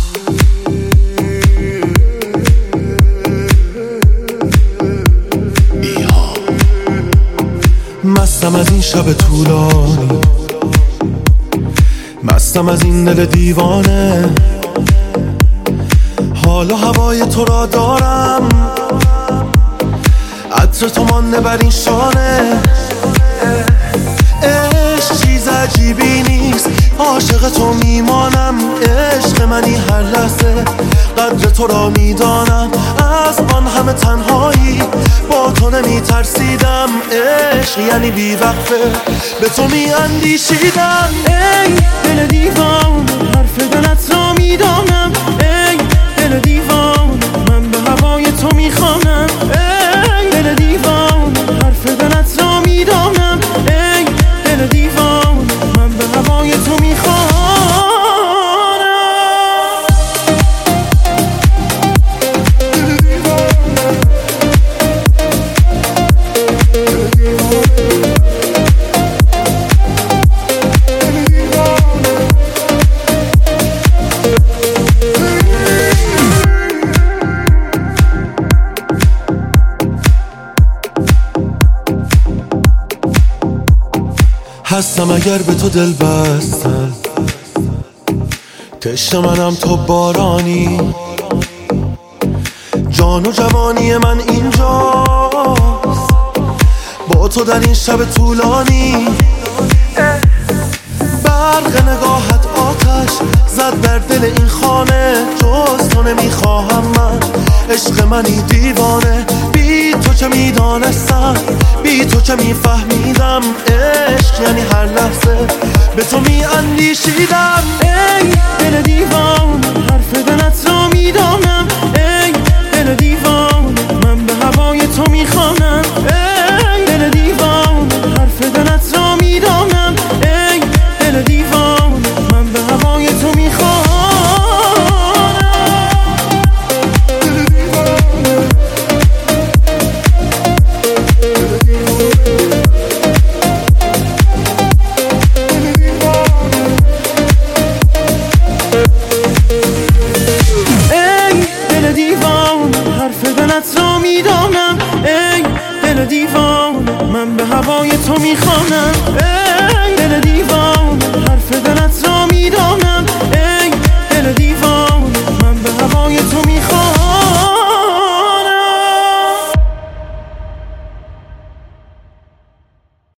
مستم از این شب طولانی، مستم از این دل دیوانه. حال و هوای تو را دارم، عطر تو مانده بر این شانه. عشق چیز عجیبی نیست، عاشق تو میمانم. عشق منی هر لحظه، قدر تو را میدانم. از آن همه تنهایی با تو نمی ترسیدم. عشق یعنی بی وقفه به تو می اندیشیدم. ای دل دیوان، حرف دلت را میدانم. ای دل دیوان، من به هوای تو میخوانم. ای دل دیوان، حرف دلت را میدانم. ای دل دیوان، من به هوای تو میخوانم. هستم اگر به تو دل بستم، تشنه منم تو بارانی. جان و جوانی من اینجاست، با تو در این شب طولانی. برق نگاهت آتش زد در دل این خانه. جز تو نمیخواهم من، عشق منی دیوانه. بی تو چه میدانستم، بی تو چه میفهمیدم. عشق یعنی هر لحظه به تو میاندیشیدم. ای دل دیوان، حرف دلت را میدانم. ای دل دیوان، من به هوای تو میخوانم. ای دل دیوان، حرف دلت را میدانم. ای دل دیوان، من به هوای تو میخوانم. حرف دلت را میدانم. ای دل دیوان، من به هوای تو میخوانم.